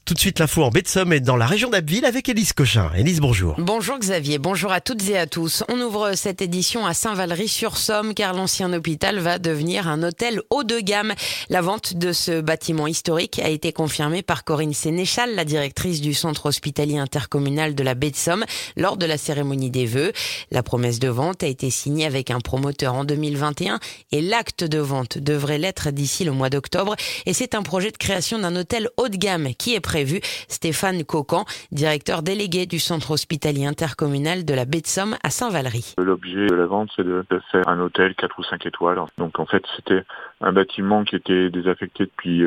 Tout de suite l'info en baie de Somme et dans la région d'Abbeville avec Élise Cochin. Élise, bonjour. Bonjour Xavier, bonjour à toutes et à tous. On ouvre cette édition à Saint-Valery-sur-Somme car l'ancien hôpital va devenir un hôtel haut de gamme. La vente de ce bâtiment historique a été confirmée par Corinne Sénéchal, la directrice du centre hospitalier intercommunal de la baie de Somme, lors de la cérémonie des vœux. La promesse de vente a été signée avec un promoteur en 2021 et l'acte de vente devrait l'être d'ici le mois d'octobre. Et c'est un projet de création d'un hôtel haut de gamme qui est prévu. Stéphane Cocan, directeur délégué du centre hospitalier intercommunal de la baie de Somme à Saint-Valery. L'objet de la vente, c'est de faire un hôtel 4 ou 5 étoiles. Donc en fait, c'était un bâtiment qui était désaffecté depuis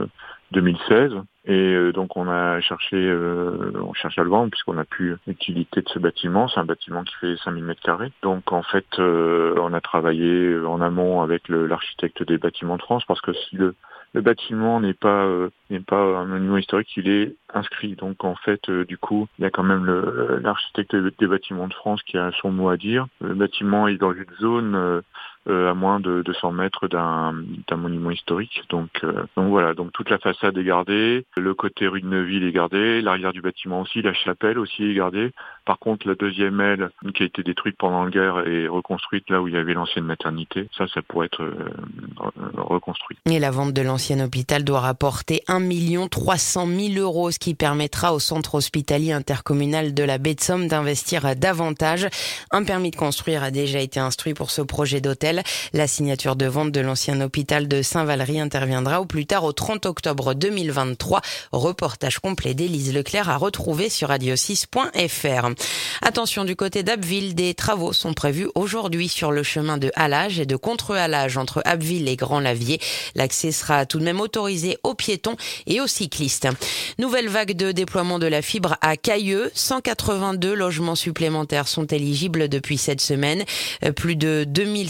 2016. Et donc on cherché à le vendre puisqu'on n'a plus l'utilité de ce bâtiment. C'est un bâtiment qui fait 5000 m². Donc en fait, on a travaillé en amont avec l'architecte des bâtiments de France parce que si le bâtiment n'est pas un monument historique, il est inscrit. Donc en fait, du coup, il y a quand même l'architecte des bâtiments de France qui a son mot à dire. Le bâtiment est dans une zone à moins de 200 mètres d'un monument historique. Donc voilà, donc toute la façade est gardée, le côté rue de Neuville est gardé, l'arrière du bâtiment aussi, la chapelle aussi est gardée. Par contre, la deuxième aile qui a été détruite pendant la guerre est reconstruite là où il y avait l'ancienne maternité. Ça pourrait être reconstruit. Et la vente de l'ancien hôpital doit rapporter 1 300 000 €, ce qui permettra au centre hospitalier intercommunal de la baie de Somme d'investir davantage. Un permis de construire a déjà été instruit pour ce projet d'hôtel. La signature de vente de l'ancien hôpital de Saint-Valery interviendra au plus tard au 30 octobre 2023. Reportage complet d'Élise Leclerc à retrouver sur radio6.fr. Attention, du côté d'Abbeville, des travaux sont prévus aujourd'hui sur le chemin de halage et de contre-halage entre Abbeville et Grand-Lavier. L'accès sera tout de même autorisé aux piétons et aux cyclistes. Nouvelle vague de déploiement de la fibre à Cailleux. 182 logements supplémentaires sont éligibles depuis cette semaine. Plus de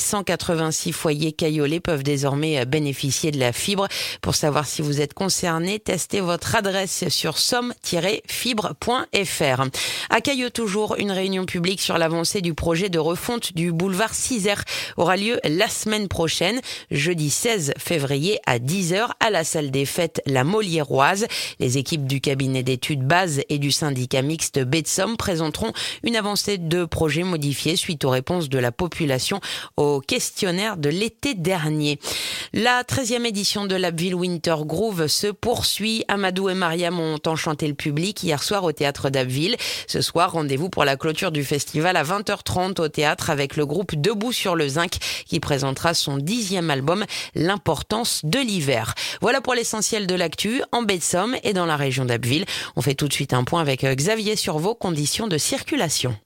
2186 foyers caillolais peuvent désormais bénéficier de la fibre. Pour savoir si vous êtes concerné, testez votre adresse sur somme-fibre.fr. À Cailleux toujours, une réunion publique sur l'avancée du projet de refonte du boulevard Cisère aura lieu la semaine prochaine, jeudi 16 février à 10h à la salle des fêtes La Molièroise. Les équipes du cabinet d'études Base et du syndicat mixte baie de Somme présenteront une avancée de projet modifié suite aux réponses de la population au questionnaire de l'été dernier. La 13e édition de l'Abbeville Winter Groove se poursuit. Amadou et Mariam ont enchanté le public hier soir au théâtre d'Abbeville. Ce soir, rendez-vous pour la clôture du festival à 20h30 au théâtre avec le groupe Debout sur le Zinc qui présentera son 10e album L'importance de l'hiver. Voilà pour l'essentiel de l'actu en baie de Somme et dans la région d'Abbeville. On fait tout de suite un point avec Xavier sur vos conditions de circulation.